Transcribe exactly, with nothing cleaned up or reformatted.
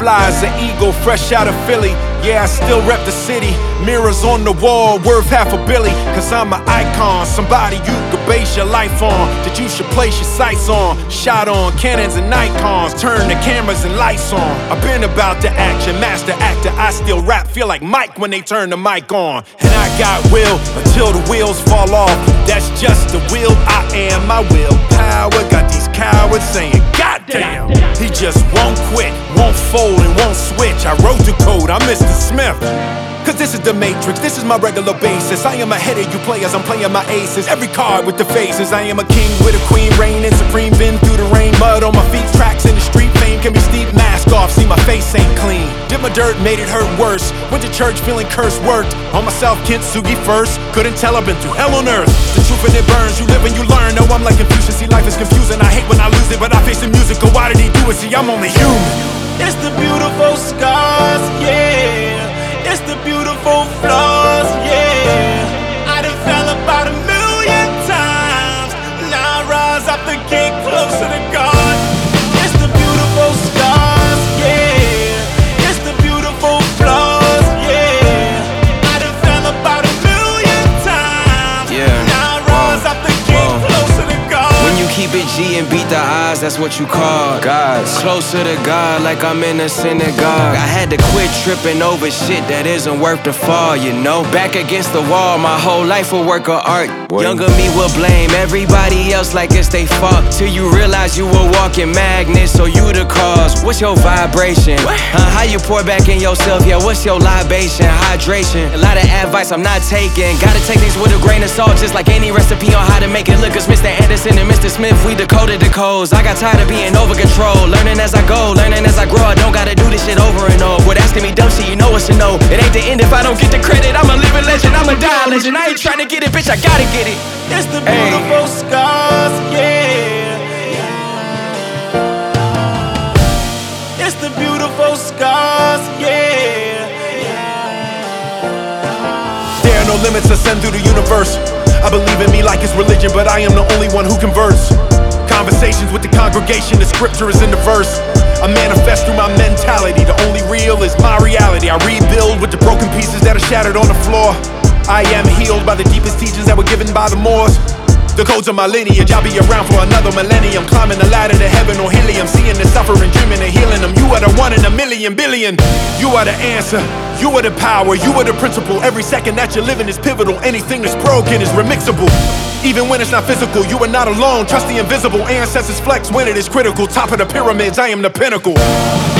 Fly as an eagle, fresh out of Philly. Yeah, I still rep the city. Mirrors on the wall, worth half a billy. Cause I'm an icon, somebody you could base your life on, that you should place your sights on. Shot on cannons and Nikons, turn the cameras and lights on. I've been about the action, master actor. I still rap, feel like Mike when they turn the mic on. And I got will until the wheels fall off. That's just the will I am, my willpower. Got these cowards saying, goddamn. He just won't quit, won't fold and won't switch. I wrote the code, I'm Mister Smith. Cause this is the matrix, this is my regular basis. I am ahead of you players, I'm playing my aces. Every card with the faces. I am a king with a queen, reigning supreme. Been through the rain, mud on my feet. Tracks in the street, fame can be steep. Mask off, see my face ain't clean. Did my dirt, made it hurt worse. Went to church feeling cursed, worked on myself, Kintsugi first. Couldn't tell, I've been through hell on earth. The truth and it burns, you live and you learn. No, I'm like Confucius, see life is confusing. I hate when I lose it, but I face the music. Oh, why did he do it? See, I'm only human. It's the beautiful scars, yeah. It's the beautiful flaws, yeah. I done fell about a million times. Now I rise up and get closer to God. It's the beautiful scars, yeah. It's the beautiful flaws, yeah. I done fell about a million times. Yeah. Now I rise up and get closer to God. When you keep it G and beat the odds, that's what you call God. Closer to God, like I'm in a synagogue. I had to quit tripping over shit that isn't worth the fall, you know. Back against the wall, my whole life a work of art. Boy. Younger me will blame everybody else like it's they fault, till you realize you a walking magnet, so you the cause. What's your vibration? Huh, how you pour back in yourself? Yeah, what's your libation? Hydration. A lot of advice I'm not taking. Gotta take things with a grain of salt, just like any recipe on how to make it look. Cause Mister Anderson and Mister Smith, we decoded the codes. I got tired of being over control, learning as I go, learning as I grow. I don't gotta do this shit over and over. Quit asking me dumb shit, you know what's a no. It ain't the end if I don't get the credit. I'm a living legend, I'm a dying legend. I ain't trying to get it, bitch, I gotta get it. It's the beautiful hey. scars, yeah. It's the beautiful scars, yeah. There are no limits ascend through the universe. I believe in me like it's religion, but I am the only one who converts. Conversations with the congregation, the scripture is in the verse. I manifest through my mentality, the only real is my reality. I rebuild with the broken pieces that are shattered on the floor. I am healed by the deepest teachings that were given by the Moors. The codes of my lineage, I'll be around for another millennium. Climbing the ladder to heaven or helium, seeing the suffering, dreaming of healing them. You are the one in a million billion. You are the answer, you are the power, you are the principle. Every second that you're living is pivotal. Anything that's broken is remixable. Even when it's not physical, you are not alone. Trust the invisible, ancestors flex when it is critical. Top of the pyramids, I am the pinnacle.